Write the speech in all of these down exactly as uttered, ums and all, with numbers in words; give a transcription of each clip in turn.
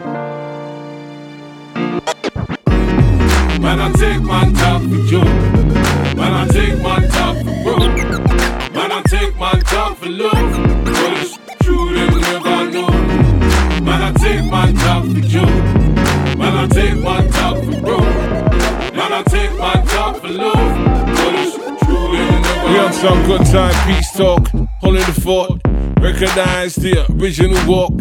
Man, I take man talk for joke. Man, I take man talk for broke. Man, I take man talk for love. But it's true, they never know. Man, I take man talk for joke. Man, I take man talk for broke. Man, I take man talk for love. But it's true, they never know. We on some good time peace talk, holding the fort. Recognize the original walk.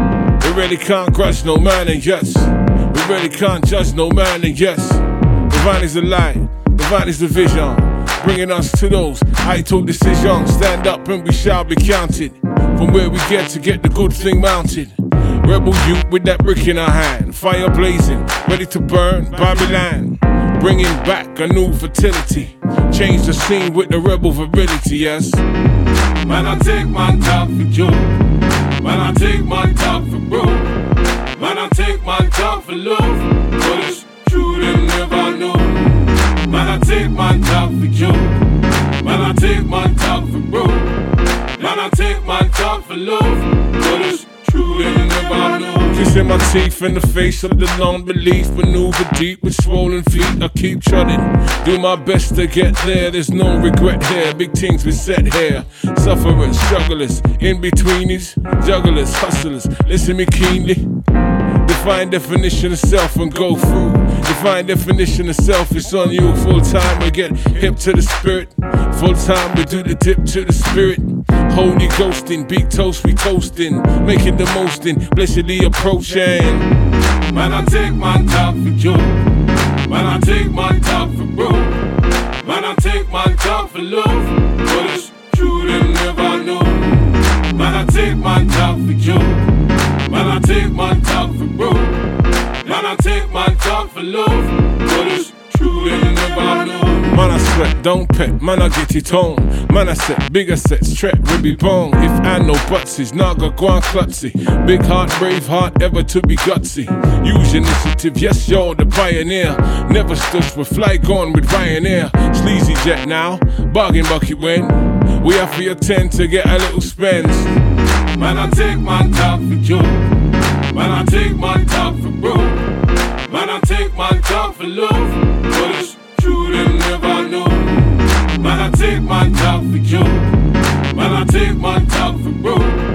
We really can't grudge no man and yes. We really can't judge no man and yes. Divine is the light, divine is the vision, bringing us to those vital decisions. Stand up and we shall be counted. From where we get to get the good thing mounted. Rebel youth with that brick in our hand, fire blazing, ready to burn Babylon. Bringing back a new fertility, change the scene with the rebel virility, yes. Man, I take man talk for joke. Man, I take man talk for broke. Man, I take man talk for love. But it's true, they never know. Man, I take man talk for joke. Man, I take man talk for broke. Man, I take man talk for love. But it's true, they never know. Kissing my teeth in the face of the non-belief. Maneuver deep with swollen feet. I keep trotting, do my best to get there. There's no regret here, big things we set here. Sufferers, strugglers, in-betweeners, jugglers, hustlers, listen me keenly. Define definition of self and go through. Define definition of self, it's on you. Full time we get hip to the spirit. Full time we do the dip to the spirit. Holy ghosting, big toast we coasting. Making the most in, blessedly approaching. Man, I take man talk for joke. Man, I take man talk for broke. Man, I take man talk for love. But it's true, they never know. Man, I take man talk for joke. Man, I take man talk for broke. Man, I take man talk for love. But it's true, they never know. Man, I sweat, don't pet, man, I get it on. Man, I set bigger sets, trap, ribby bone. If I know butsies, naga, guan klutzy. Big heart, brave heart, ever to be gutsy. Use initiative, yes, you're the pioneer. Never stush with fly gone with Ryanair. Sleazy jet now, bargain bucket when we offer you ten to get a little spends. Man, I take man talk for joke. Man, I take man talk for broke. Man, I take man talk for love. But it's true, they never know. Man, I take man talk for joke. Man, I take man talk for broke.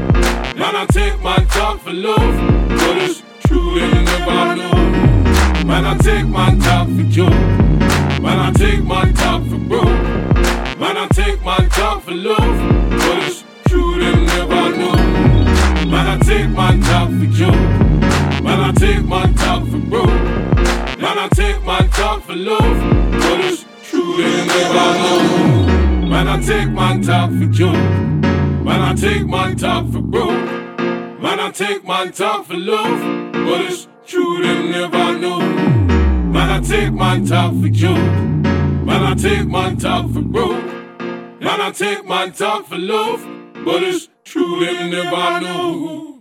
Man, I take man talk for love. But it's true, they never know. Man, I take man talk for joke. Man, I take man talk for broke. Man, I take man talk for love. But it's true, they never know. Man, I take man talk for joke. Man, I take man talk for broke. Man, I take man talk for love. But it's true, they never know. Man, I take man talk for joke. Man, I take man talk for broke. Man, I take man talk for love. But it's true, they never know. Man, I take man talk for joke. Man, I take man talk for broke. Man, I take man talk for love. But it's true, they never know.